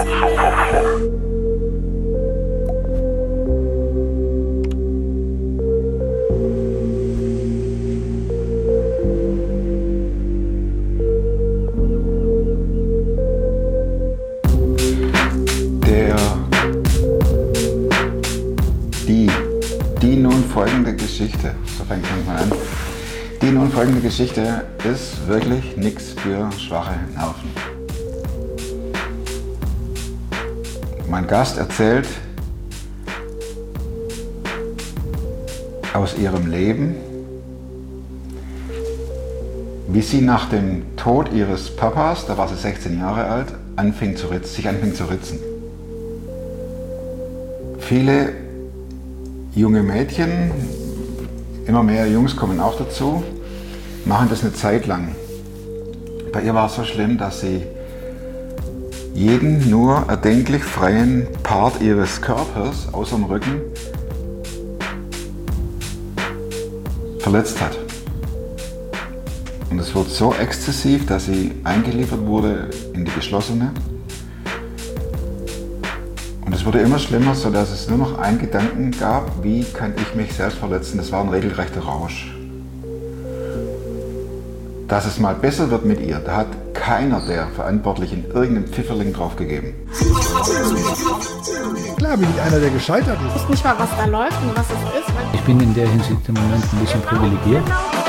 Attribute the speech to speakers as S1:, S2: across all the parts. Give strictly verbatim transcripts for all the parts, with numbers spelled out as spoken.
S1: Der, die, die nun folgende Geschichte, so fängt es mal an, die nun folgende Geschichte ist wirklich nichts für schwache Nerven. Mein Gast erzählt aus ihrem Leben, wie sie nach dem Tod ihres Papas, da war sie sechzehn Jahre alt, anfing zu ritzen, sich anfing zu ritzen. Viele junge Mädchen, immer mehr Jungs kommen auch dazu, machen das eine Zeit lang. Bei ihr war es so schlimm, dass sie jeden nur erdenklich freien Part ihres Körpers außer dem Rücken verletzt hat. Und es wird so exzessiv, dass sie eingeliefert wurde in die geschlossene. Und es wurde immer schlimmer, sodass es nur noch einen Gedanken gab, wie kann ich mich selbst verletzen. Das war ein regelrechter Rausch. Dass es mal besser wird mit ihr, da hat keiner der Verantwortlichen irgendeinen Pfifferling drauf gegeben.
S2: Klar bin ich einer, der gescheitert ist.
S3: Ich weiß nicht mal, was da läuft und was es ist.
S4: Ich bin in der Hinsicht im Moment ein bisschen privilegiert.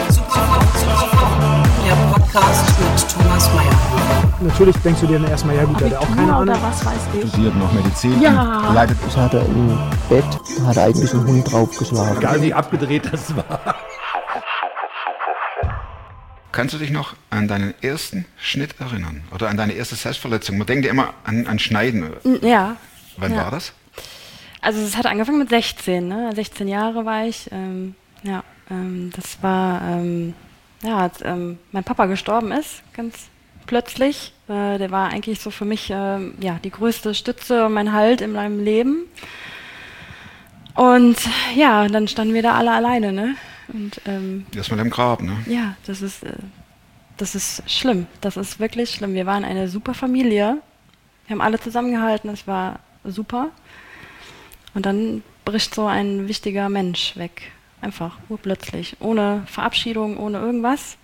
S5: Der Podcast mit Thomas Mayer.
S2: Natürlich denkst du dir dann erstmal, ja gut, der hat auch keine Ahnung.
S3: Oder was weiß ich.
S1: Studiert noch Medizin
S3: Ja.
S1: und leidet.
S6: Ich hatte im Bett, hat eigentlich ein Hund draufgeschlagen.
S2: Egal wie abgedreht das war.
S1: Kannst du dich noch an deinen ersten Schnitt erinnern? Oder an deine erste Selbstverletzung? Man denkt ja immer an, an Schneiden.
S3: Ja.
S1: Wann
S3: ja.
S1: war das?
S3: Also es hat angefangen mit sechzehn, ne? sechzehn Jahre war ich. Ähm, ja, ähm, das war, ähm, ja, als ähm, mein Papa gestorben ist, ganz plötzlich. Äh, der war eigentlich so für mich äh, ja, die größte Stütze und mein Halt in meinem Leben. Und ja, dann standen wir da alle alleine, ne? Und ähm,
S1: Erstmal im Grab, ne?
S3: ja, das ist, äh, das ist schlimm. Das ist wirklich schlimm. Wir waren eine super Familie. Wir haben alle zusammengehalten. Es war super. Und dann bricht so ein wichtiger Mensch weg. Einfach, urplötzlich. Ohne Verabschiedung, ohne irgendwas.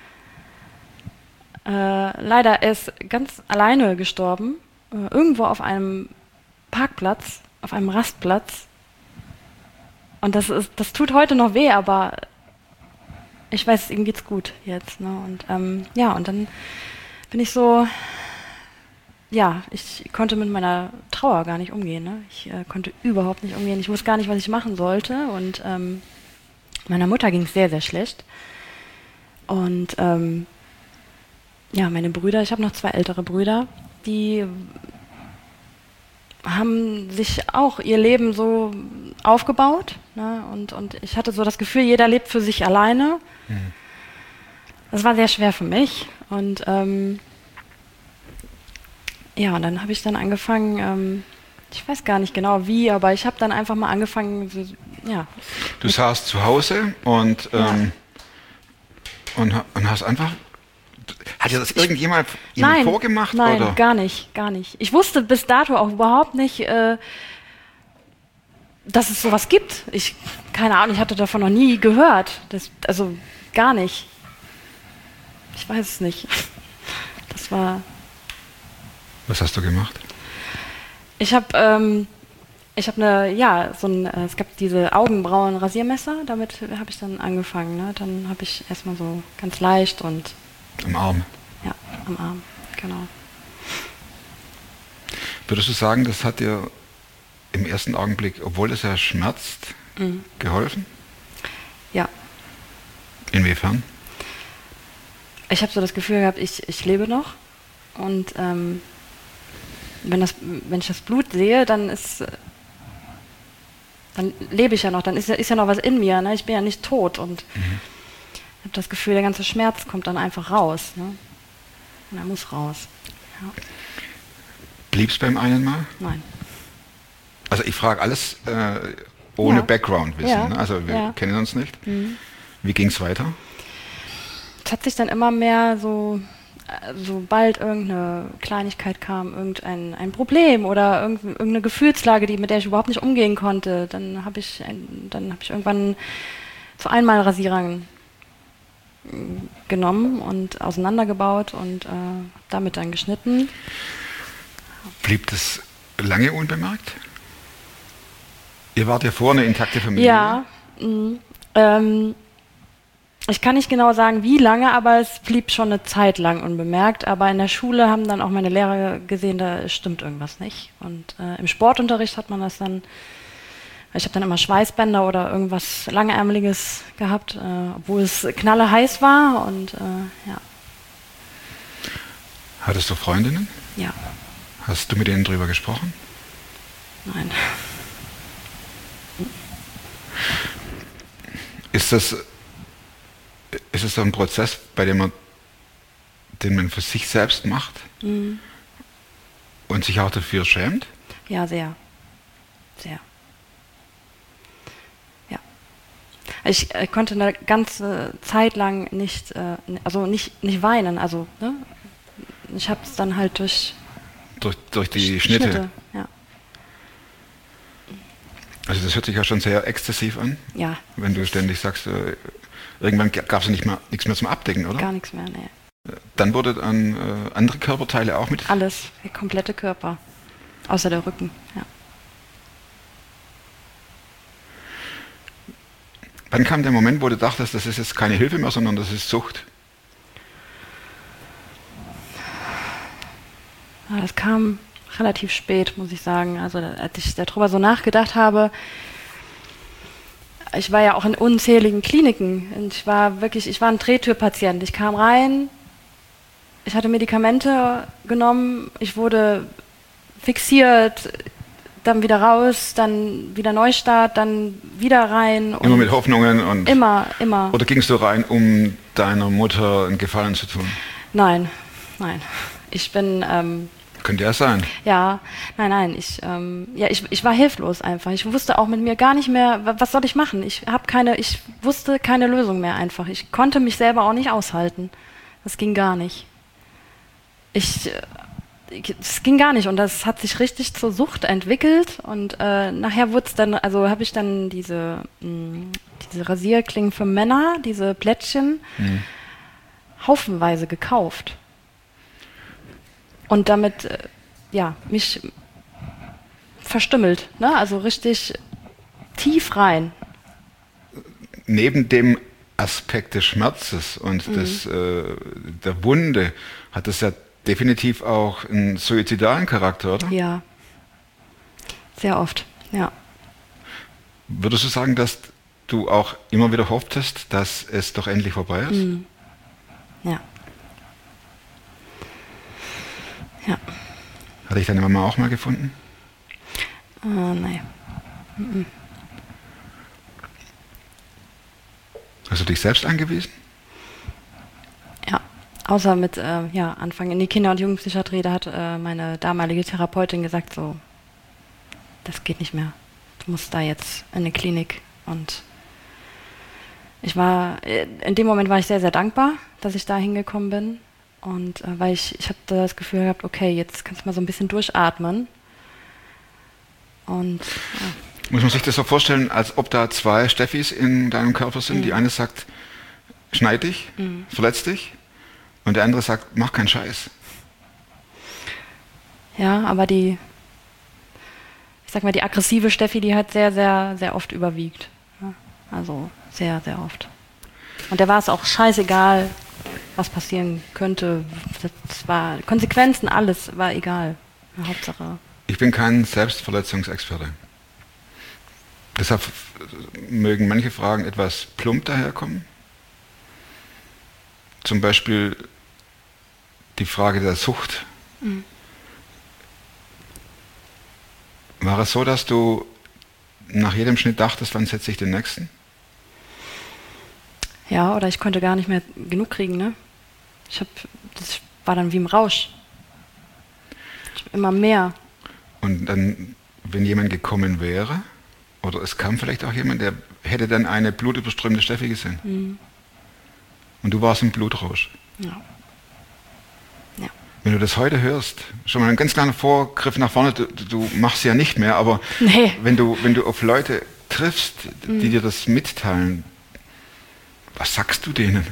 S3: Äh, leider ist er ganz alleine gestorben. Äh, irgendwo auf einem Parkplatz, auf einem Rastplatz. Und das ist, das tut heute noch weh, aber ich weiß, ihm geht's gut jetzt. Ne? Und ähm, ja, und dann bin ich so, ja, ich konnte mit meiner Trauer gar nicht umgehen. Ne? Ich äh, konnte überhaupt nicht umgehen. Ich wusste gar nicht, was ich machen sollte. Und ähm, meiner Mutter ging es sehr, sehr schlecht. Und ähm, ja, meine Brüder, ich habe noch zwei ältere Brüder, die haben sich auch ihr Leben so aufgebaut. Ne? Und, und ich hatte so das Gefühl, jeder lebt für sich alleine. Mhm. Das war sehr schwer für mich. Und ähm, ja, und dann habe ich dann angefangen, ähm, ich weiß gar nicht genau wie, aber ich habe dann einfach mal angefangen, so, ja.
S1: Du saßt zu Hause und, ähm, ja. und, und hast einfach... Hat dir das irgendjemand
S3: nein,
S1: vorgemacht?
S3: Nein,
S1: oder?
S3: gar nicht, gar nicht. Ich wusste bis dato auch überhaupt nicht, äh, dass es sowas gibt. Ich, keine Ahnung, ich hatte davon noch nie gehört. Das, also gar nicht. Ich weiß es nicht. Das war...
S1: Was hast du gemacht?
S3: Ich habe, ähm, ich habe eine, ja, so ein, äh, es gab diese Augenbrauen-Rasiermesser, damit habe ich dann angefangen. Ne? Dann habe ich erstmal so ganz leicht und...
S1: Am Arm?
S3: Ja, am Arm, genau.
S1: Würdest du sagen, das hat dir im ersten Augenblick, obwohl es ja schmerzt, mhm. geholfen?
S3: Ja.
S1: Inwiefern?
S3: Ich habe so das Gefühl gehabt, ich, ich lebe noch und ähm, wenn, das, wenn ich das Blut sehe, dann ist, dann lebe ich ja noch, dann ist, ist ja noch was in mir, ne? Ich bin ja nicht tot und mhm. ich habe das Gefühl, der ganze Schmerz kommt dann einfach raus, ne? Und er muss raus. Ja.
S1: Blieb es beim einen Mal?
S3: Nein.
S1: Also ich frage alles äh, ohne
S3: ja.
S1: Background-Wissen,
S3: ja.
S1: ne? Also wir
S3: ja.
S1: kennen uns nicht.
S3: Mhm.
S1: Wie ging es weiter?
S3: Es hat sich dann immer mehr so sobald irgendeine Kleinigkeit kam, irgendein ein Problem oder irgend- irgendeine Gefühlslage, die, mit der ich überhaupt nicht umgehen konnte, dann habe ich, ein, dann hab ich irgendwann zu Einmalrasierern mm, genommen und auseinandergebaut und äh, damit dann geschnitten.
S1: Blieb das lange unbemerkt? Ihr wart ja vorher eine intakte Familie.
S3: Ja, mh, ähm, ich kann nicht genau sagen, wie lange, aber es blieb schon eine Zeit lang unbemerkt. Aber in der Schule haben dann auch meine Lehrer gesehen, da stimmt irgendwas nicht. Und äh, im Sportunterricht hat man das dann, ich habe dann immer Schweißbänder oder irgendwas Langärmeliges gehabt, äh, obwohl es knalleheiß war. Und äh, ja,
S1: Hattest du Freundinnen?
S3: ja,
S1: Hast du mit denen drüber gesprochen?
S3: nein.
S1: Ist das, ist es so ein Prozess, bei dem man, den man für sich selbst macht
S3: Mhm.
S1: und sich auch dafür schämt?
S3: Ja, sehr. Sehr. Ja. Ich äh, konnte eine ganze Zeit lang nicht, äh, also nicht, nicht weinen. Also, ne? Ich habe es dann halt durch
S1: Durch, durch die
S3: Sch-
S1: Schnitte.
S3: Ja.
S1: Also das hört sich ja schon sehr exzessiv an,
S3: Ja,
S1: wenn du ständig sagst, äh, irgendwann gab es nicht mehr, nichts mehr zum Abdecken, oder?
S3: gar nichts mehr. Nee.
S1: Dann wurde dann äh, andere Körperteile auch mit.
S3: Alles, der komplette Körper. Außer der Rücken. Ja.
S1: Wann kam der Moment, wo du dachtest, das ist jetzt keine Hilfe mehr, sondern das ist Sucht?
S3: Ja, das kam relativ spät, muss ich sagen. Also als ich darüber so nachgedacht habe, ich war ja auch in unzähligen Kliniken und ich war wirklich, ich war ein Drehtürpatient. Ich kam rein, ich hatte Medikamente genommen, ich wurde fixiert, dann wieder raus, dann wieder Neustart, dann wieder rein.
S1: Immer mit Hoffnungen und...
S3: Immer, immer.
S1: Oder gingst du rein, um deiner Mutter einen Gefallen zu tun?
S3: Nein, nein. Ich bin, ähm,
S1: Könnte ja sein.
S3: ja, nein, nein, ich, ähm, ja, ich, ich war hilflos einfach. Ich wusste auch mit mir gar nicht mehr, wa- was soll ich machen? Ich habe keine, ich wusste keine Lösung mehr einfach. Ich konnte mich selber auch nicht aushalten. Das ging gar nicht. Ich, äh, ich- das ging gar nicht und das hat sich richtig zur Sucht entwickelt und äh, nachher wurde es dann, also habe ich dann diese, mh, diese Rasierklingen für Männer, diese Plättchen,
S1: Mhm.
S3: haufenweise gekauft. Und damit, äh, ja, mich verstümmelt, ne? Also richtig tief rein.
S1: Neben dem Aspekt des Schmerzes und
S3: Mhm.
S1: des, äh, der Wunde hat es ja definitiv auch einen suizidalen Charakter, oder?
S3: Ja. Sehr oft, ja.
S1: Würdest du sagen, dass du auch immer wieder hofftest, dass es doch endlich vorbei ist?
S3: Mhm. Ja. Ja.
S1: Hatte ich deine Mama auch mal gefunden?
S3: Äh, nein.
S1: Hast du dich selbst angewiesen?
S3: Ja. Außer mit äh, ja, Anfang in die Kinder- und Jugendpsychiatrie, da hat äh, meine damalige Therapeutin gesagt, so, das geht nicht mehr. Du musst da jetzt in eine Klinik. Und ich war, äh, in dem Moment war ich sehr, sehr dankbar, dass ich da hingekommen bin. Und äh, weil ich, ich habe das Gefühl gehabt, okay, jetzt kannst du mal so ein bisschen durchatmen. Und ja.
S1: Muss man sich das so vorstellen, als ob da zwei Steffis in deinem Körper sind?
S3: Mhm.
S1: Die eine sagt, schneid dich,
S3: Mhm.
S1: verletz dich. Und der andere sagt, mach keinen Scheiß.
S3: Ja, aber die, ich sag mal, die aggressive Steffi, die hat sehr, sehr, sehr oft überwiegt. Ja, also sehr, sehr oft. Und der war es auch scheißegal, was passieren könnte. Das war Konsequenzen, alles war egal. Ja, Hauptsache.
S1: Ich bin kein Selbstverletzungsexperte. Deshalb mögen manche Fragen etwas plump daherkommen. Zum Beispiel die Frage der Sucht.
S3: Mhm.
S1: War es so, dass du nach jedem Schnitt dachtest, wann setze ich den nächsten?
S3: Ja, oder ich konnte gar nicht mehr genug kriegen, ne? Ich hab, das war dann wie im Rausch. Ich hab immer mehr.
S1: Und dann, wenn jemand gekommen wäre, oder es kam vielleicht auch jemand, der hätte dann eine blutüberströmte Steffi gesehen.
S3: Mhm.
S1: Und du warst im Blutrausch.
S3: Ja.
S1: Wenn du das heute hörst, schon mal ein ganz kleiner Vorgriff nach vorne, du, du machst ja nicht mehr, aber
S3: Nee.
S1: wenn du, wenn du auf Leute triffst, die
S3: Mhm.
S1: dir das mitteilen, was sagst du denen?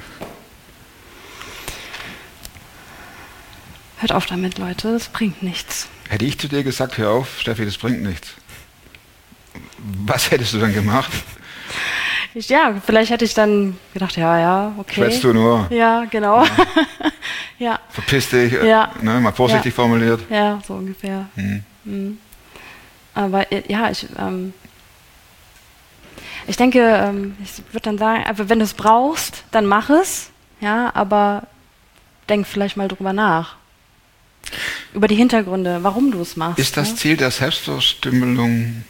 S3: Hört auf damit, Leute, das bringt nichts.
S1: Hätte ich zu dir gesagt, hör auf, Steffi, das bringt nichts. Was hättest du dann gemacht?
S3: Ich, ja, vielleicht hätte ich dann gedacht, ja, ja, okay.
S1: Schwätzt du nur,
S3: Ja, genau. Ja,
S1: verpiss dich,
S3: Ja.
S1: ne, mal vorsichtig
S3: Ja.
S1: formuliert.
S3: ja, so ungefähr.
S1: Mhm.
S3: Mhm. Aber äh, ja, ich, ähm, ich denke, ähm, ich würde dann sagen, also wenn du es brauchst, dann mach es, ja, aber denk vielleicht mal drüber nach. Über die Hintergründe, warum du es machst.
S1: Ist das
S3: ne?
S1: Ziel der Selbstverstümmelung,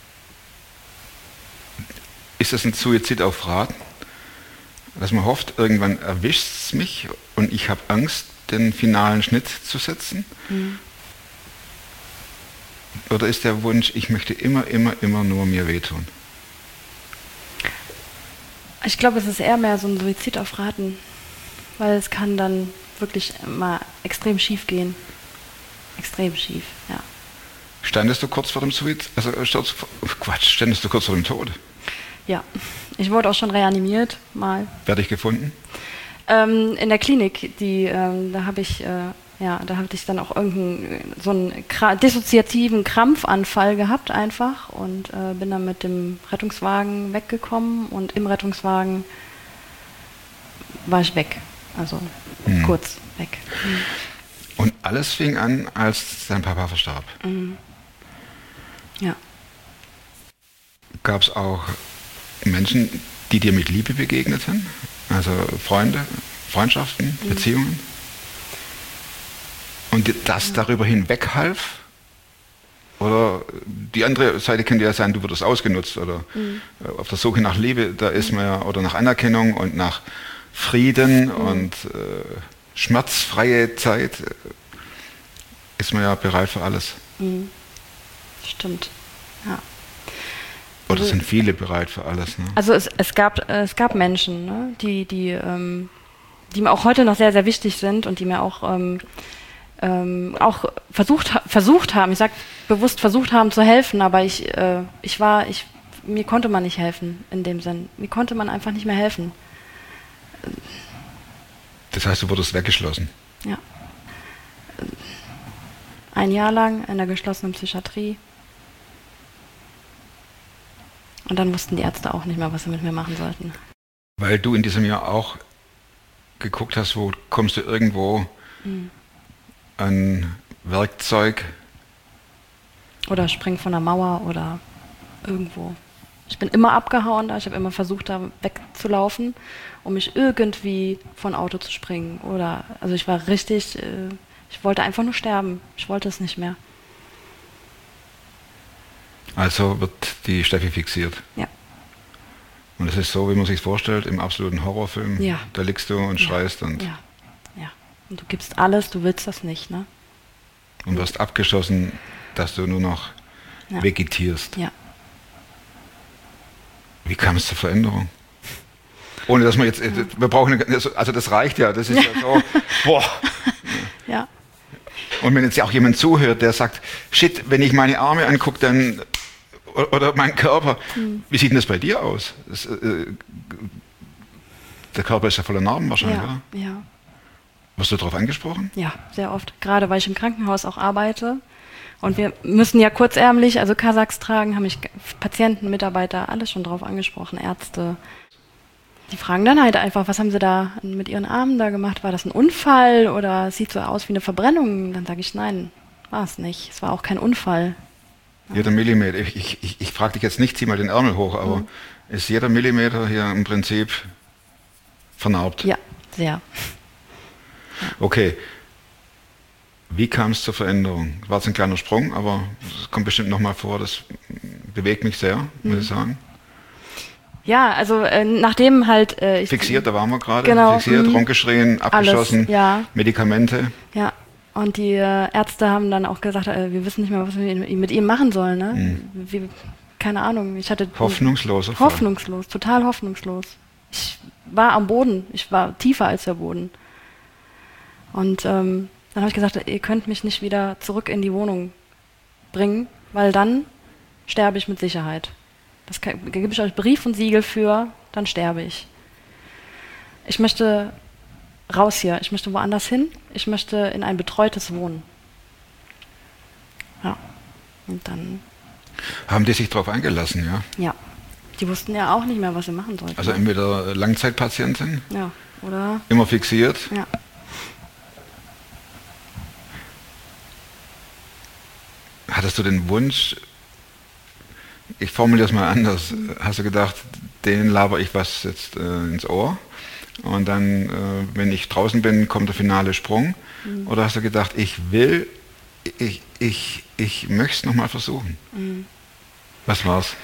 S1: ist das ein Suizid auf Raten? Dass man hofft, irgendwann erwischt es mich und ich habe Angst, den finalen Schnitt zu setzen?
S3: Mhm.
S1: Oder ist der Wunsch, ich möchte immer, immer, immer nur mir wehtun?
S3: Ich glaube, es ist eher mehr so ein Suizid auf Raten, weil es kann dann wirklich mal extrem schief gehen. Extrem schief, ja.
S1: Standest du kurz vor dem Suizid? Also, äh, Sturz, vor- Quatsch, standest du kurz vor dem Tod?
S3: Ja, ich wurde auch schon reanimiert, mal.
S1: Werde ich gefunden?
S3: Ähm, in der Klinik, die, ähm, da habe ich, äh, ja, da hatte ich dann auch irgendeinen so einen Kra- dissoziativen Krampfanfall gehabt einfach und äh, bin dann mit dem Rettungswagen weggekommen und im Rettungswagen war ich weg, also
S1: Hm.
S3: kurz weg.
S1: Und alles fing an, als dein Papa verstarb.
S3: Mhm. Ja.
S1: Gab es auch Menschen, die dir mit Liebe begegneten? Also Freunde, Freundschaften,
S3: Mhm.
S1: Beziehungen? Und dir das darüber hinweg half? Oder die andere Seite könnte ja sein, du wurdest ausgenutzt oder
S3: Mhm.
S1: äh, auf der Suche nach Liebe, da ist man ja, oder nach Anerkennung und nach Frieden und äh, schmerzfreie Zeit, äh, ist man ja bereit für alles.
S3: Mhm. Stimmt. Ja.
S1: Oder
S3: Also-
S1: sind viele bereit für alles? Ne?
S3: Also es, es gab äh, es gab Menschen, ne, die die ähm, die mir auch heute noch sehr sehr wichtig sind und die mir auch ähm, ähm, auch versucht ha- versucht haben. Ich sag bewusst versucht haben zu helfen, aber ich äh, ich war ich mir konnte man nicht helfen in dem Sinn. Mir konnte man einfach nicht mehr helfen.
S1: Das heißt, du wurdest weggeschlossen.
S3: Ja. Ein Jahr lang in der geschlossenen Psychiatrie. Und dann wussten die Ärzte auch nicht mehr, was sie mit mir machen sollten.
S1: Weil du in diesem Jahr auch geguckt hast, wo kommst du irgendwo
S3: Mhm.
S1: an Werkzeug.
S3: Oder spring von der Mauer oder irgendwo. Ich bin immer abgehauen da, ich habe immer versucht, da wegzulaufen, um mich irgendwie von Auto zu springen. Oder, also ich war richtig, äh, ich wollte einfach nur sterben. Ich wollte es nicht mehr.
S1: Also wird die Steffi fixiert.
S3: Ja.
S1: Und es ist so, wie man sich vorstellt, im absoluten Horrorfilm.
S3: Ja.
S1: Da liegst du und
S3: Ja.
S1: schreist und,
S3: Ja, ja. Und du gibst alles, du willst das nicht, ne?
S1: und wirst abgeschossen, dass du nur noch
S3: Ja.
S1: vegetierst.
S3: Ja.
S1: Wie kam es zur Veränderung? Ohne dass man jetzt, wir brauchen, also das reicht ja, das ist ja so, boah.
S3: Ja.
S1: Und wenn jetzt auch jemand zuhört, der sagt, shit, wenn ich meine Arme angucke, dann, oder meinen Körper,
S3: Hm.
S1: wie sieht denn das bei dir aus? Das, äh, der Körper ist ja voller Narben wahrscheinlich,
S3: Ja,
S1: oder?
S3: ja.
S1: Wirst du darauf angesprochen?
S3: Ja, sehr oft. Gerade weil ich im Krankenhaus auch arbeite. Und wir müssen ja kurzärmlich, also Kasachs tragen, haben mich G- Patienten, Mitarbeiter, alles schon drauf angesprochen, Ärzte. Die fragen dann halt einfach, was haben sie da mit ihren Armen da gemacht? War das ein Unfall oder sieht so aus wie eine Verbrennung? Dann sage ich, nein, war es nicht. Es war auch kein Unfall.
S1: Jeder Millimeter, ich, ich, ich, ich frage dich jetzt nicht, zieh mal den Ärmel hoch, aber
S3: Mhm.
S1: ist jeder Millimeter hier im Prinzip vernarbt?
S3: Ja, sehr.
S1: Okay. Wie kam es zur Veränderung? War es ein kleiner Sprung, aber es kommt bestimmt nochmal vor, das bewegt mich sehr, muss
S3: Mhm.
S1: ich sagen.
S3: Ja, also äh, nachdem halt... Äh, ich,
S1: Fixiert, da waren wir gerade.
S3: Genau,
S1: Fixiert,
S3: mhm.
S1: rumgeschrien, abgeschossen,
S3: Alles, ja.
S1: Medikamente.
S3: Ja, und die äh, Ärzte haben dann auch gesagt, äh, wir wissen nicht mehr, was wir mit ihm machen sollen. Ne?
S1: Mhm.
S3: Wie, keine Ahnung, ich hatte...
S1: Hoffnungsloser Fall.
S3: Hoffnungslos, total hoffnungslos. Ich war am Boden, ich war tiefer als der Boden. Und ähm, Dann habe ich gesagt, ihr könnt mich nicht wieder zurück in die Wohnung bringen, weil dann sterbe ich mit Sicherheit. Das kann, da gebe ich euch Brief und Siegel für, dann sterbe ich. Ich möchte raus hier, ich möchte woanders hin, ich möchte in ein betreutes Wohnen. Ja, und dann...
S1: Haben die sich darauf eingelassen, ja?
S3: Ja, die wussten ja auch nicht mehr, was sie machen sollten.
S1: Also entweder Langzeitpatientin,
S3: ja, oder...
S1: immer fixiert.
S3: Ja.
S1: Hattest du den Wunsch, ich formuliere es mal anders, hast du gedacht, denen laber ich was jetzt äh, ins Ohr und dann, äh, wenn ich draußen bin, kommt der finale Sprung? Mhm. Oder hast du gedacht, ich will, ich, ich, ich möchte es nochmal versuchen? Mhm. Was war's?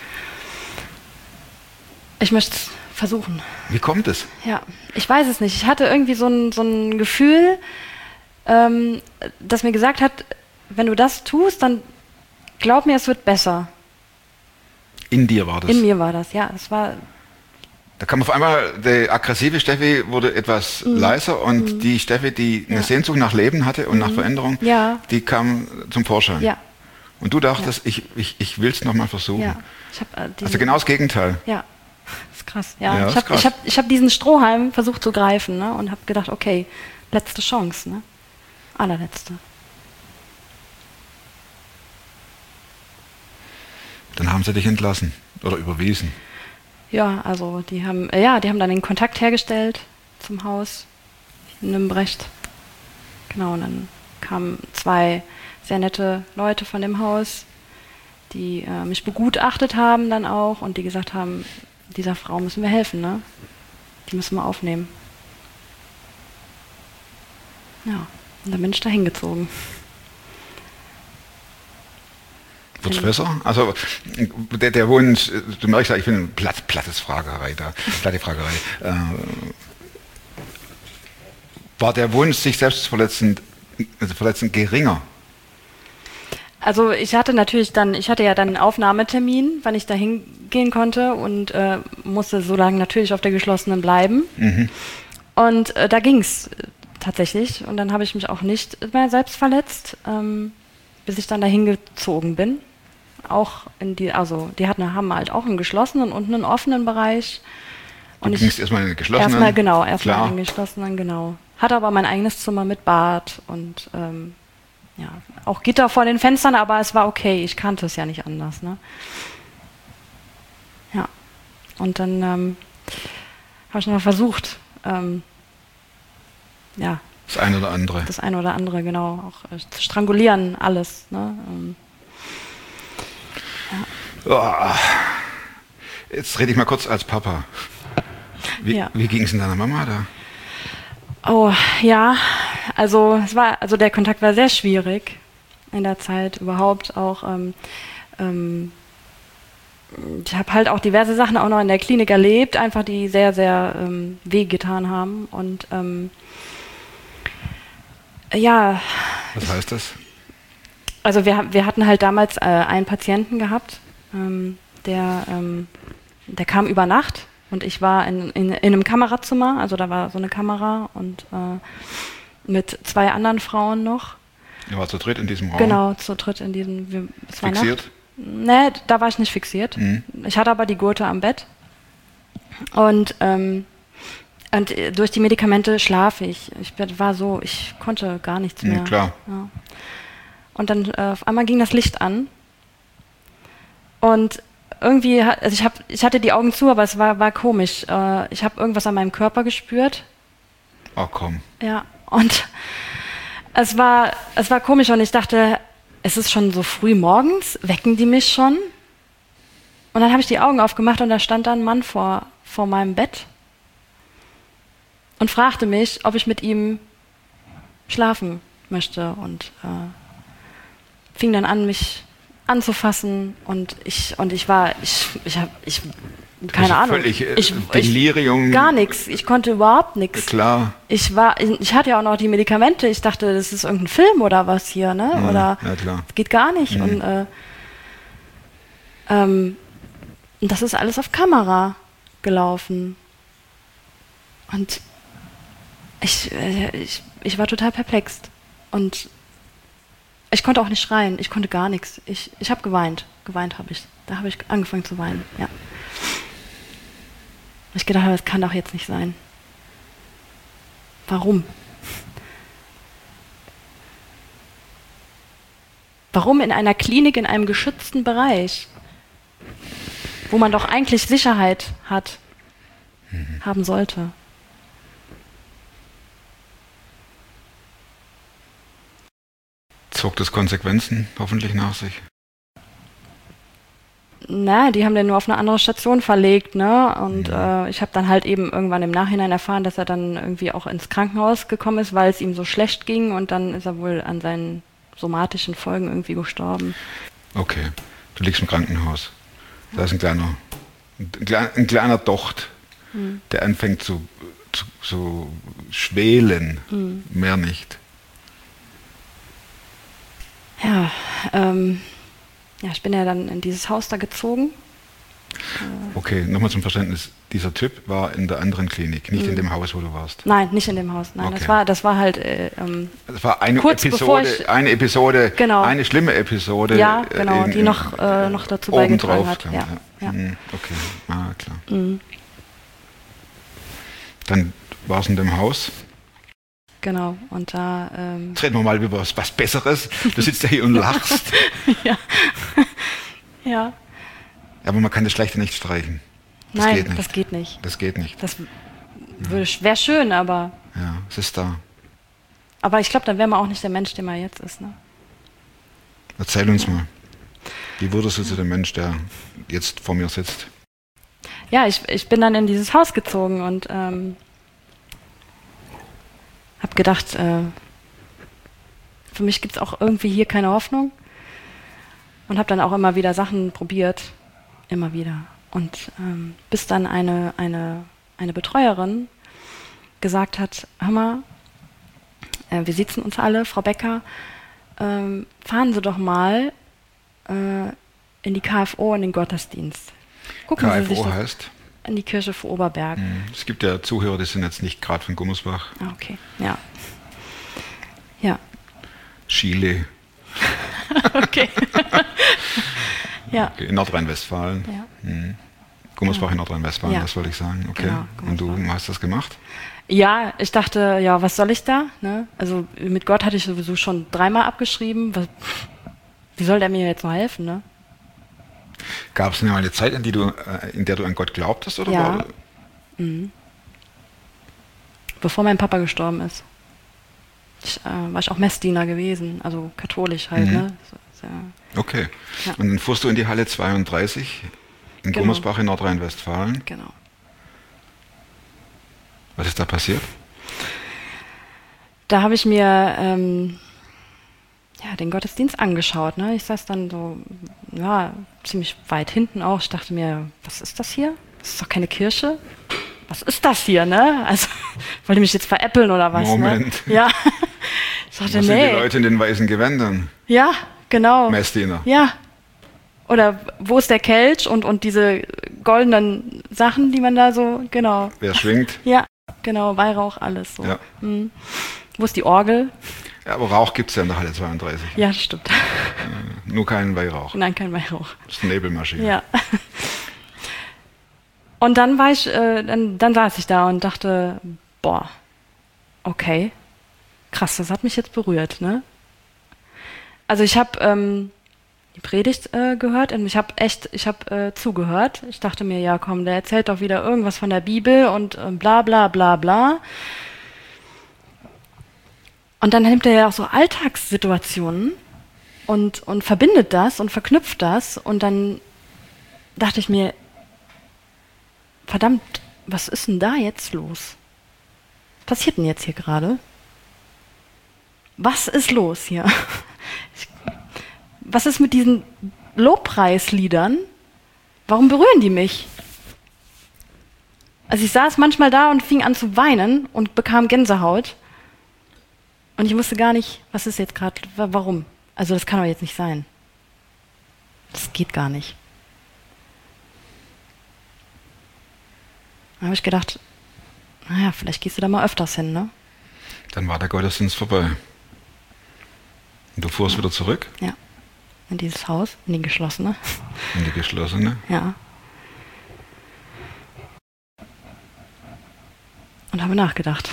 S3: Ich möchte es versuchen.
S1: Wie kommt es?
S3: Ja, ich weiß es nicht. Ich hatte irgendwie so ein, so ein Gefühl, ähm, das mir gesagt hat, wenn du das tust, dann glaub mir, es wird besser.
S1: In dir war das?
S3: In mir war das, ja. Es war.
S1: Da kam auf einmal, die aggressive Steffi wurde etwas mhm. leiser und mhm. die Steffi, die eine ja. Sehnsucht nach Leben hatte und mhm. nach Veränderung,
S3: ja.
S1: die kam zum Vorschein.
S3: Ja.
S1: Und du dachtest, ja. ich, ich, ich will es nochmal versuchen.
S3: Ja. Ich hab, äh,
S1: also genau das Gegenteil.
S3: Ja, das ist krass. Ja.
S1: Ja,
S3: ich habe ich hab, ich hab diesen Strohhalm versucht zu greifen, ne, und habe gedacht, okay, letzte Chance, ne? Allerletzte.
S1: Dann haben sie dich entlassen oder überwiesen.
S3: Ja, also die haben, äh, ja, die haben dann den Kontakt hergestellt zum Haus in Nümbrecht. Genau, und dann kamen zwei sehr nette Leute von dem Haus, die äh, mich begutachtet haben dann auch und die gesagt haben, dieser Frau müssen wir helfen, ne? Die müssen wir aufnehmen. Ja, und dann bin ich da hingezogen.
S1: Wird es besser? Also der, der Wunsch, du merkst ja, ich bin platt, plattes Fragerei da, platte Fragerei. Äh, war der Wunsch, sich selbst zu verletzen, also verletzen geringer?
S3: Also ich hatte natürlich dann, ich hatte ja dann einen Aufnahmetermin, wann ich da hingehen konnte und äh, musste so lange natürlich auf der geschlossenen bleiben. Mhm. Und äh, da ging es tatsächlich. Und dann habe ich mich auch nicht mehr selbst verletzt, ähm, bis ich dann da hingezogen bin. Auch in die, also die hatten, haben halt auch einen geschlossenen und einen offenen Bereich. Und
S1: du gingst erstmal in den geschlossenen?
S3: Erstmal, genau, erstmal in den geschlossenen, genau. Hatte aber mein eigenes Zimmer mit Bad und ähm, ja, auch Gitter vor den Fenstern, aber es war okay, ich kannte es ja nicht anders, ne? Ja, und dann ähm, habe ich noch mal versucht, ähm, ja.
S1: Das eine oder andere.
S3: Das eine oder andere, genau, auch äh, zu strangulieren, alles, ne? Ähm,
S1: ja. Oh, jetzt rede ich mal kurz als Papa. Wie,
S3: ja.
S1: wie ging es in deiner Mama da?
S3: Oh, ja, also es war, also der Kontakt war sehr schwierig in der Zeit überhaupt auch. Ähm, ähm, ich habe halt auch diverse Sachen auch noch in der Klinik erlebt, einfach die sehr, sehr ähm, wehgetan haben und ähm, ja.
S1: Was heißt das?
S3: Also wir, wir hatten halt damals äh, einen Patienten gehabt, ähm, der, ähm, der kam über Nacht. Und ich war in, in, in einem Kamerazimmer, also da war so eine Kamera und äh, mit zwei anderen Frauen noch.
S1: Ihr war zu dritt in diesem Raum?
S3: Genau, zu dritt in diesem... Wir, es war
S1: fixiert?
S3: Nee, da war ich nicht fixiert. Mhm. Ich hatte aber die Gurte am Bett. Und, ähm, und durch die Medikamente schlafe ich. Ich war so, ich konnte gar nichts mehr.
S1: Ja, klar.
S3: Ja. Und dann äh, auf einmal ging das Licht an. Und irgendwie, also ich, hab, ich hatte die Augen zu, aber es war, war komisch. Äh, ich habe irgendwas an meinem Körper gespürt.
S1: Oh, komm.
S3: Ja, und es war, es war komisch und ich dachte, es ist schon so früh morgens, wecken die mich schon? Und dann habe ich die Augen aufgemacht und da stand da ein Mann vor, vor meinem Bett und fragte mich, ob ich mit ihm schlafen möchte und äh, fing dann an, mich anzufassen und ich und ich war ich ich habe ich keine Ahnung
S1: völlig äh,
S3: ich,
S1: Delirium
S3: ich, gar nichts ich konnte überhaupt nichts
S1: klar
S3: ich war ich, ich hatte ja auch noch die Medikamente ich dachte das ist irgendein Film oder was hier ne
S1: ja,
S3: oder
S1: ja, klar.
S3: Das geht gar nicht mhm. und äh, ähm, das ist alles auf Kamera gelaufen und ich äh, ich, ich war total perplex Und ich konnte auch nicht schreien, ich konnte gar nichts. Ich, ich habe geweint, geweint habe ich. Da habe ich angefangen zu weinen, ja. Ich gedacht habe, das kann doch jetzt nicht sein. Warum? Warum in einer Klinik, in einem geschützten Bereich, wo man doch eigentlich Sicherheit hat, mhm. haben sollte?
S1: Zog das Konsequenzen hoffentlich nach sich?
S3: Na, die haben den nur auf eine andere Station verlegt, ne? Und mhm. äh, ich habe dann halt eben irgendwann im Nachhinein erfahren, dass er dann irgendwie auch ins Krankenhaus gekommen ist, weil es ihm so schlecht ging und dann ist er wohl an seinen somatischen Folgen irgendwie gestorben.
S1: Okay, du liegst im Krankenhaus. Da ist ein kleiner, ein kleiner, ein kleiner Docht, mhm. der anfängt zu, zu, zu schwelen, mhm. mehr nicht.
S3: Ja, ähm, ja, ich bin ja dann in dieses Haus da gezogen.
S1: Okay, nochmal zum Verständnis. Dieser Typ war in der anderen Klinik, nicht mhm. in dem Haus, wo du warst?
S3: Nein, nicht in dem Haus. Nein, okay. das war, das war halt äh, ähm,
S1: das war eine
S3: kurz
S1: Episode,
S3: ich,
S1: eine Episode,
S3: genau.
S1: eine schlimme Episode.
S3: Ja, genau, in, die noch, äh, noch dazu beigetragen hat.
S1: Kam,
S3: ja.
S1: Ja. Ja. Okay, ah, klar.
S3: Mhm.
S1: Dann war es in dem Haus.
S3: Genau, und da... Ähm
S1: Jetzt reden wir mal über was, was Besseres. Du sitzt ja hier und lachst.
S3: ja. ja.
S1: Aber man kann das Schlechte nicht streichen. Das
S3: Nein,
S1: geht nicht.
S3: das geht nicht.
S1: Das geht nicht.
S3: Das wäre schön, aber...
S1: Ja, es ist da.
S3: Aber ich glaube, dann wäre man auch nicht der Mensch, der man jetzt ist. Ne?
S1: Erzähl uns mal. Wie wurdest du zu dem Mensch, der jetzt vor mir sitzt?
S3: Ja, ich, ich bin dann in dieses Haus gezogen und... Ähm, Hab gedacht, äh, für mich gibt es auch irgendwie hier keine Hoffnung. Und habe dann auch immer wieder Sachen probiert. Immer wieder. Und ähm, bis dann eine, eine, eine Betreuerin gesagt hat, hör mal, äh, wir sitzen uns alle, Frau Becker, ähm, fahren Sie doch mal äh, in die K F O, in den Gottesdienst. Gucken
S1: K F O
S3: Sie sich das
S1: heißt?
S3: In die Kirche vor Oberberg.
S1: Es gibt ja Zuhörer, die sind jetzt nicht gerade von Gummersbach.
S3: Ah, okay, ja. Ja.
S1: Chile.
S3: okay. ja.
S1: Okay, in Nordrhein-Westfalen.
S3: Ja.
S1: Mhm. Gummersbach ja. in Nordrhein-Westfalen, ja. das wollte ich sagen. Okay.
S3: Genau,
S1: und du hast das gemacht?
S3: Ja, ich dachte, ja, was soll ich da? Ne? Also mit Gott hatte ich sowieso schon dreimal abgeschrieben. Was, wie soll der mir jetzt noch helfen, ne?
S1: Gab es eine Zeit, in, die du, in der du an Gott glaubtest? Oder
S3: ja.
S1: war,
S3: mhm. Bevor mein Papa gestorben ist. Ich, äh, war ich auch Messdiener gewesen, also katholisch halt. Mhm. Ne? So, so.
S1: Okay.
S3: Ja.
S1: Und dann fuhrst du in die Halle zweiunddreißig in
S3: genau.
S1: Gummersbach in Nordrhein-Westfalen.
S3: Genau.
S1: Was ist da passiert?
S3: Da habe ich mir ähm, ja, den Gottesdienst angeschaut. Ne? Ich saß dann so, ja, ziemlich weit hinten auch. Ich dachte mir, was ist das hier? Das ist doch keine Kirche. Was ist das hier, ne? Also, wollte mich jetzt veräppeln oder was?
S1: Moment.
S3: Ne? Ja. Ich dachte,
S1: was
S3: nee.
S1: sind die Leute in den weißen Gewändern?
S3: Ja, genau.
S1: Messdiener.
S3: Ja. Oder wo ist der Kelch und, und diese goldenen Sachen, die man da so, genau.
S1: Wer schwingt?
S3: Ja, genau, Weihrauch, alles so.
S1: Ja.
S3: Hm. Wo ist die Orgel?
S1: Ja, aber Rauch gibt es ja in der Halle zweiunddreißig.
S3: Ja, das stimmt.
S1: Äh, nur keinen Weihrauch.
S3: Nein, kein Weihrauch.
S1: Das ist eine Nebelmaschine.
S3: Ja. Und dann war ich, äh, dann, dann saß ich da und dachte, boah, okay, krass, das hat mich jetzt berührt, ne? Also ich habe ähm, die Predigt äh, gehört und ich habe echt, ich habe äh, zugehört. Ich dachte mir, ja komm, der erzählt doch wieder irgendwas von der Bibel und äh, bla bla bla bla. Und dann nimmt er ja auch so Alltagssituationen und, und verbindet das und verknüpft das und dann dachte ich mir, verdammt, was ist denn da jetzt los? Was passiert denn jetzt hier gerade? Was ist los hier? Ich, was ist mit diesen Lobpreisliedern? Warum berühren die mich? Also ich saß manchmal da und fing an zu weinen und bekam Gänsehaut. Und ich wusste gar nicht, was ist jetzt gerade, warum? Also das kann doch jetzt nicht sein. Das geht gar nicht. Da habe ich gedacht, naja, vielleicht gehst du da mal öfters hin, ne?
S1: Dann war der Gottesdienst vorbei. Und du fuhrst wieder zurück?
S3: Ja. In dieses Haus, in die geschlossene.
S1: In die geschlossene?
S3: Ja. Und habe nachgedacht.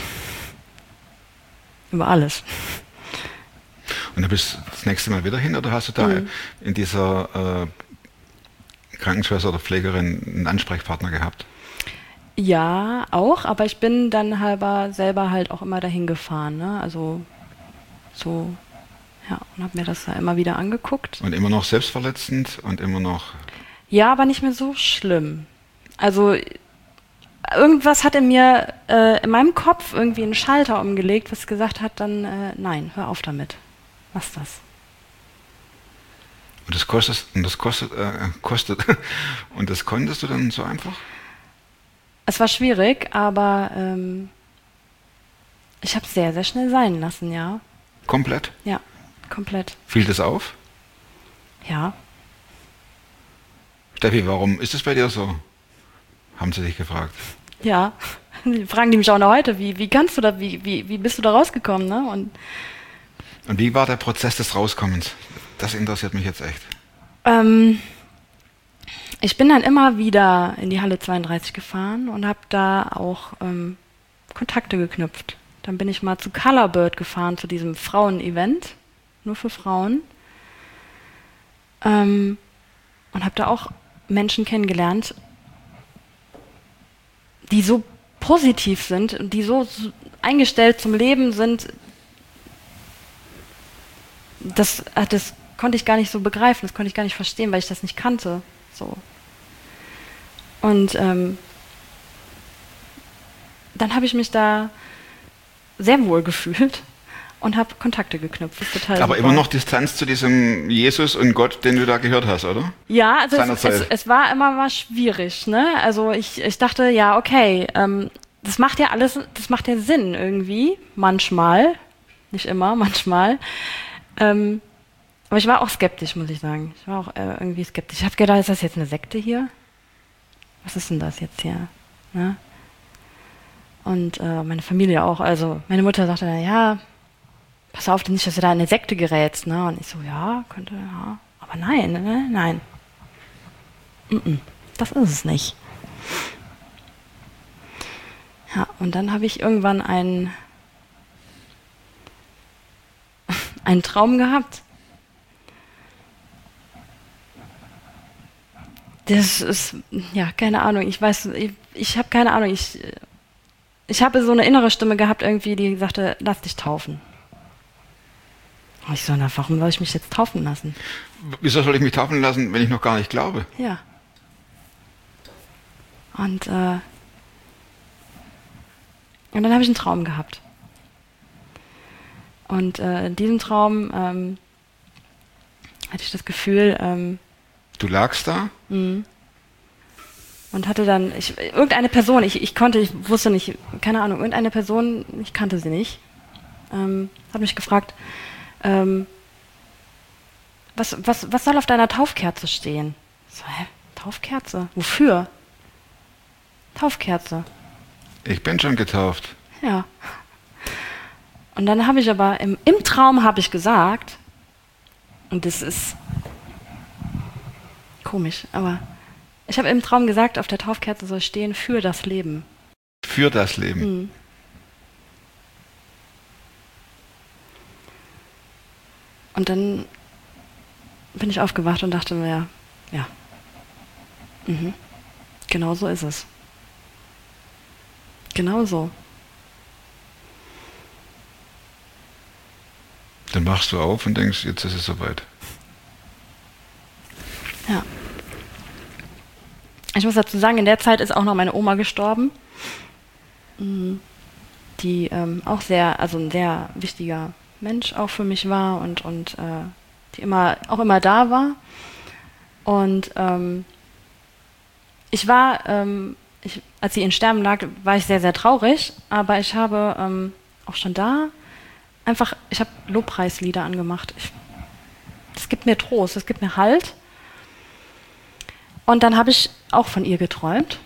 S3: Über alles.
S1: Und du bist das nächste Mal wieder hin oder hast du da mhm. in dieser äh, Krankenschwester oder Pflegerin einen Ansprechpartner gehabt?
S3: Ja, auch, aber ich bin dann halber selber halt auch immer dahin gefahren, ne? Also so, ja, und habe mir das da immer wieder angeguckt.
S1: Und immer noch selbstverletzend und immer noch...
S3: Ja, aber nicht mehr so schlimm. Also irgendwas hat in mir, äh, in meinem Kopf irgendwie einen Schalter umgelegt, was gesagt hat, dann äh, nein, hör auf damit. Was ist das?
S1: Und das kostet, und das kostet, äh, kostet, und das konntest du dann so einfach?
S3: Es war schwierig, aber ähm, ich habe es sehr, sehr schnell sein lassen, ja.
S1: Komplett?
S3: Ja, komplett.
S1: Fiel das auf?
S3: Ja.
S1: Steffi, warum ist es bei dir so? Haben sie dich gefragt?
S3: Ja, fragen die mich auch noch heute, wie, wie kannst du da, wie, wie, wie bist du da rausgekommen, ne? Und,
S1: Und wie war der Prozess des Rauskommens? Das interessiert mich jetzt echt.
S3: Ähm, ich bin dann immer wieder in die Halle zweiunddreißig gefahren und habe da auch ähm, Kontakte geknüpft. Dann bin ich mal zu Colorbird gefahren, zu diesem Frauen-Event, nur für Frauen. Ähm, und habe da auch Menschen kennengelernt, die so positiv sind und die so, so eingestellt zum Leben sind. Das, das konnte ich gar nicht so begreifen, das konnte ich gar nicht verstehen, weil ich das nicht kannte. So. Und ähm, dann habe ich mich da sehr wohl gefühlt und habe Kontakte geknüpft. Das ist total
S1: Aber
S3: super.
S1: immer noch Distanz zu diesem Jesus und Gott, den du da gehört hast, oder?
S3: Ja, also es,
S1: Seinerzeit.
S3: es, es war immer mal schwierig, ne? Also ich, ich dachte, ja, okay, ähm, das macht ja alles, das macht ja Sinn irgendwie, manchmal, nicht immer, manchmal. Ähm, aber ich war auch skeptisch, muss ich sagen. Ich war auch äh, irgendwie skeptisch. Ich habe gedacht, ist das jetzt eine Sekte hier? Was ist denn das jetzt hier? Ne? Und äh, meine Familie auch. Also meine Mutter sagte dann, ja, pass auf, nicht, dass du da in eine Sekte gerätst. Ne? Und ich so, ja, könnte, ja. Aber nein, ne? Nein. Mm-mm, das ist es nicht. Ja, und dann habe ich irgendwann einen, einen Traum gehabt. Das ist, ja, keine Ahnung, ich weiß, ich, ich habe keine Ahnung, ich, ich habe so eine innere Stimme gehabt irgendwie, die sagte, lass dich taufen. Und ich so, na, warum soll ich mich jetzt taufen lassen?
S1: Wieso soll ich mich taufen lassen, wenn ich noch gar nicht glaube?
S3: Ja. Und, äh, und dann habe ich einen Traum gehabt. Und äh, in diesem Traum ähm, hatte ich das Gefühl, ähm,
S1: Du lagst da?
S3: Mhm. Und hatte dann, ich, irgendeine Person, ich, ich konnte, ich wusste nicht, keine Ahnung, irgendeine Person, ich kannte sie nicht, ähm, hat mich gefragt, ähm, was, was, was soll auf deiner Taufkerze stehen? Ich so, hä? Taufkerze? Wofür? Taufkerze.
S1: Ich bin schon getauft.
S3: Ja. Und dann habe ich aber, im, im Traum habe ich gesagt, und das ist komisch, aber ich habe im Traum gesagt, auf der Taufkerze soll stehen, für das Leben.
S1: Für das Leben.
S3: Mhm. Und dann bin ich aufgewacht und dachte mir, ja, ja, mhm. Genau so ist es. Genau so.
S1: Dann wachst du auf und denkst, jetzt ist es soweit.
S3: Ja. Ich muss dazu sagen, in der Zeit ist auch noch meine Oma gestorben, die ähm, auch sehr, also ein sehr wichtiger Mensch auch für mich war und, und äh, die immer, auch immer da war. Und ähm, ich war, ähm, ich, als sie in Sterben lag, war ich sehr, sehr traurig, aber ich habe ähm, auch schon da einfach, ich habe Lobpreislieder angemacht. Es gibt mir Trost, es gibt mir Halt. Und dann habe ich auch von ihr geträumt.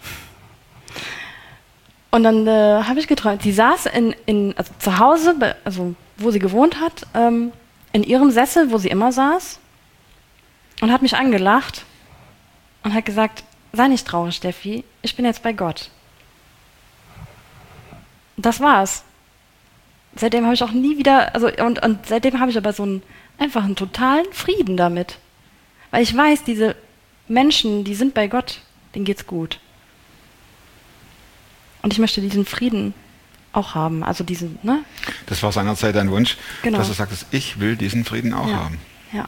S3: Und dann äh, habe ich geträumt, sie saß in, in, also zu Hause, also wo sie gewohnt hat, ähm, in ihrem Sessel, wo sie immer saß, und hat mich angelacht und hat gesagt, sei nicht traurig, Steffi, ich bin jetzt bei Gott. Das war's. Seitdem habe ich auch nie wieder, also und, und seitdem habe ich aber so einen, einfach einen totalen Frieden damit. Weil ich weiß, diese Menschen, die sind bei Gott, denen geht's gut. Und ich möchte diesen Frieden auch haben, also diesen, ne?
S1: Das war seinerzeit dein Wunsch,
S3: Genau.
S1: dass du sagtest, ich will diesen Frieden auch
S3: Ja.
S1: haben.
S3: Ja.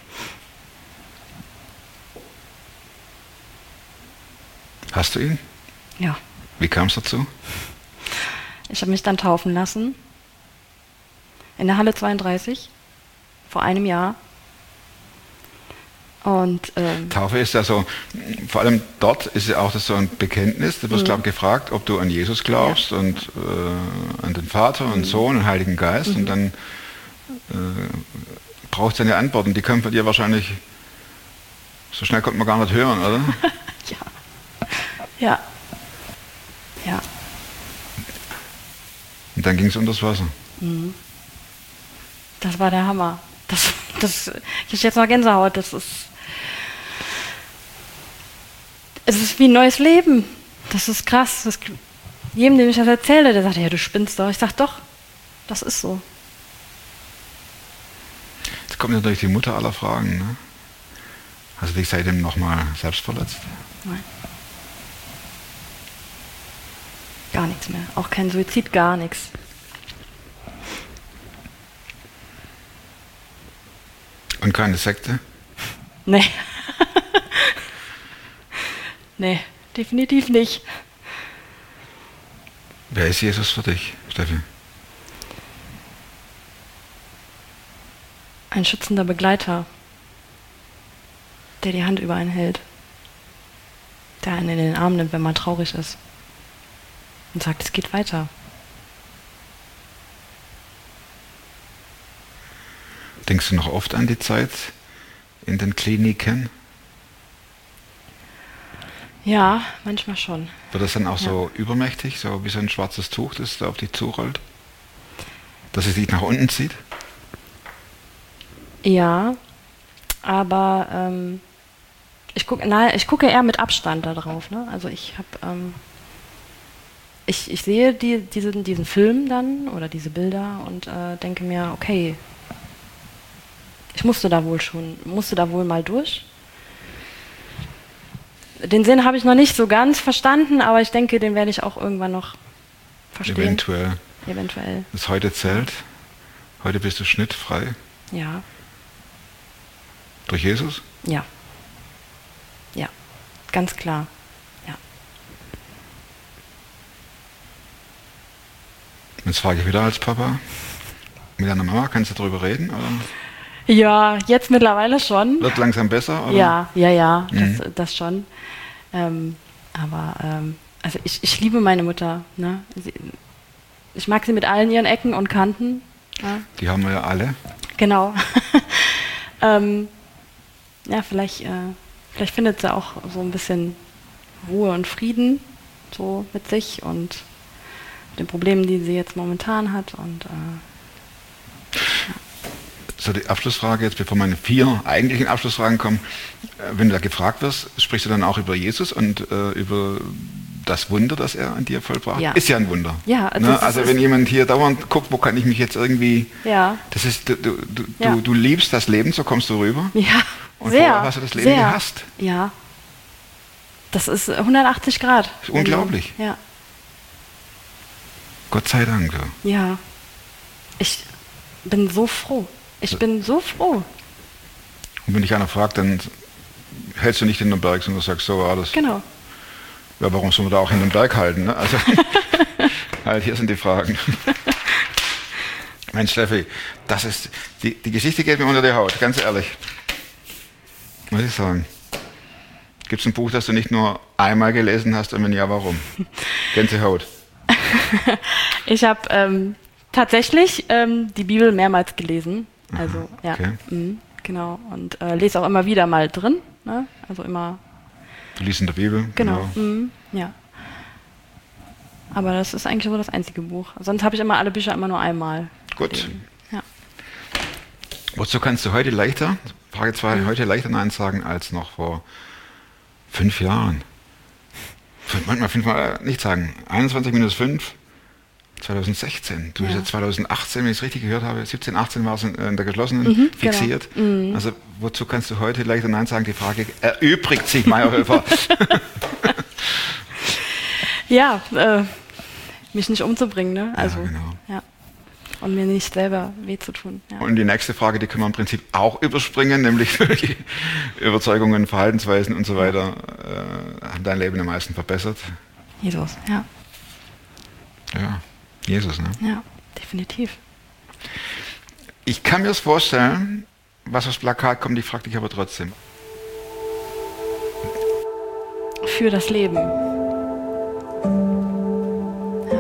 S1: Hast du ihn?
S3: Ja.
S1: Wie kam es dazu?
S3: Ich habe mich dann taufen lassen. In der Halle zweiunddreißig. Vor einem Jahr. Und ähm,
S1: Taufe ist ja so, vor allem dort ist ja auch das so ein Bekenntnis. Du wirst, glaube ich, gefragt, ob du an Jesus glaubst und äh, an den Vater und Sohn und Heiligen Geist. Und dann äh, brauchst du eine Antwort. Und die können von dir wahrscheinlich, so schnell kommt man gar nicht hören, oder?
S3: ja. Ja.
S1: Und dann ging es unter das Wasser.
S3: Das war der Hammer. Das, das, ich habe jetzt noch Gänsehaut. Das ist, es ist wie ein neues Leben. Das ist krass. Das, jedem, dem ich das erzähle, der sagt, ja, du spinnst doch. Ich sage, doch, das ist so.
S1: Jetzt kommt natürlich die Mutter aller Fragen. Ne? Hast du dich seitdem nochmal selbst verletzt?
S3: Nein. Gar nichts mehr. Auch kein Suizid, gar nichts.
S1: Und keine Sekte?
S3: Nee. Nee, definitiv nicht.
S1: Wer ist Jesus für dich, Steffi?
S3: Ein schützender Begleiter, der die Hand über einen hält. Der einen in den Arm nimmt, wenn man traurig ist. Und sagt, es geht weiter.
S1: Denkst du noch oft an die Zeit in den Kliniken?
S3: Ja, manchmal schon.
S1: Wird das dann auch so übermächtig, so wie so ein schwarzes Tuch, das da auf dich zurollt? Dass es dich nach unten zieht?
S3: Ja, aber ähm, ich, guck, na, ich gucke eher mit Abstand da drauf. Ne? Also ich habe, ähm, ich, ich sehe die, diesen, diesen Film dann oder diese Bilder und äh, denke mir, okay, ich musste da wohl schon, musste da wohl mal durch. Den Sinn habe ich noch nicht so ganz verstanden, aber ich denke, den werde ich auch irgendwann noch verstehen.
S1: Eventuell.
S3: Eventuell.
S1: Das heute zählt. Heute bist du schnittfrei.
S3: Ja.
S1: Durch Jesus?
S3: Ja. Ja. Ganz klar. Ja.
S1: Jetzt frage ich wieder als Papa. Mit deiner Mama, kannst du darüber reden? Oder?
S3: Ja, jetzt mittlerweile schon.
S1: Wird langsam besser? Oder?
S3: Ja, ja, ja,
S1: Mhm.
S3: das, das schon. Ähm, aber ähm, also ich, ich liebe meine Mutter. Ne? Sie, ich mag sie mit allen ihren Ecken und Kanten. Ja?
S1: Die haben wir ja alle.
S3: Genau. ähm, ja, vielleicht, äh, vielleicht findet sie auch so ein bisschen Ruhe und Frieden so mit sich und den Problemen, die sie jetzt momentan hat. Und äh,
S1: So, die Abschlussfrage jetzt, bevor meine vier eigentlichen Abschlussfragen kommen. Äh, Wenn du da gefragt wirst, sprichst du dann auch über Jesus und äh, über das Wunder, das er an dir vollbracht?
S3: Ja.
S1: Ist ja ein Wunder.
S3: Ja, das
S1: ne?
S3: ist-
S1: Also
S3: ist-
S1: wenn jemand hier dauernd guckt, wo kann ich mich jetzt irgendwie...
S3: ja,
S1: Das ist, du, du, du,
S3: Ja.
S1: du, du liebst das Leben, so kommst du rüber.
S3: ja,
S1: Und
S3: sehr.
S1: vorher hast du das Leben
S3: sehr.
S1: gehasst.
S3: Ja. Das ist hundertachtzig Grad.
S1: Das ist unglaublich.
S3: Ja.
S1: Gott sei Dank. So.
S3: Ja. Ich bin so froh. Ich bin so froh.
S1: Und wenn dich einer fragt, dann hältst du nicht in den Berg, sondern sagst, so war das.
S3: Genau.
S1: Ja, warum soll man da auch in den Berg halten? Ne? Also, halt, hier sind die Fragen. Mensch, Steffi, das ist, die, die Geschichte geht mir unter die Haut, ganz ehrlich. Muss ich sagen. Gibt es ein Buch, das du nicht nur einmal gelesen hast und wenn ja, warum? Gänsehaut.
S3: Ich habe ähm, tatsächlich ähm, die Bibel mehrmals gelesen. Also, ja.
S1: okay.
S3: Mhm, genau. Und äh, lese auch immer wieder mal drin. Ne? Also immer.
S1: Du liest in der Bibel.
S3: Genau. Mhm, ja. Aber das ist eigentlich so das einzige Buch. Sonst habe ich immer alle Bücher immer nur einmal.
S1: Gut.
S3: gelesen. Ja.
S1: Wozu kannst du heute leichter, Frage zwei, heute leichter Nein sagen als noch vor fünf Jahren? Manchmal fünfmal nicht sagen. einundzwanzig minus fünf, zwanzig sechzehn. Du
S3: Ja.
S1: bist ja zwanzig achtzehn, wenn ich es richtig gehört habe, siebzehn, achtzehn war es in, in der geschlossenen
S3: Mhm,
S1: fixiert.
S3: genau. Mhm.
S1: Also wozu kannst du heute leichter Nein sagen? Die Frage erübrigt sich, Meyerhöfer.
S3: Ja, äh, mich nicht umzubringen, ne? Also,
S1: Ja, genau.
S3: ja. Und mir nicht selber weh zu tun. Ja.
S1: Und die nächste Frage, die können wir im Prinzip auch überspringen, nämlich die Überzeugungen, Verhaltensweisen und so weiter äh, haben dein Leben am meisten verbessert.
S3: Jesus, ja.
S1: Ja, Jesus, ne?
S3: Ja, definitiv.
S1: Ich kann mir das vorstellen, was aufs Plakat kommt, ich frage dich aber trotzdem.
S3: Für das Leben. Ja.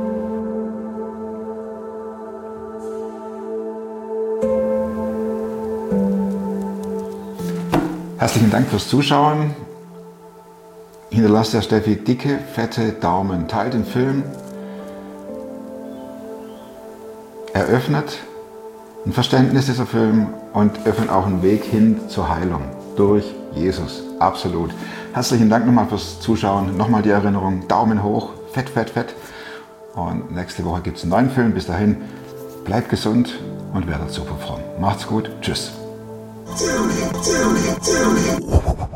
S1: Herzlichen Dank fürs Zuschauen. Hinterlasst der Steffi dicke, fette Daumen. Teilt den Film. Eröffnet ein Verständnis dieser Film und öffnet auch einen Weg hin zur Heilung. Durch Jesus. Absolut. Herzlichen Dank nochmal fürs Zuschauen. Nochmal die Erinnerung. Daumen hoch. Fett, fett, fett. Und nächste Woche gibt es einen neuen Film. Bis dahin, bleibt gesund und werdet super fromm. Macht's gut. Tschüss.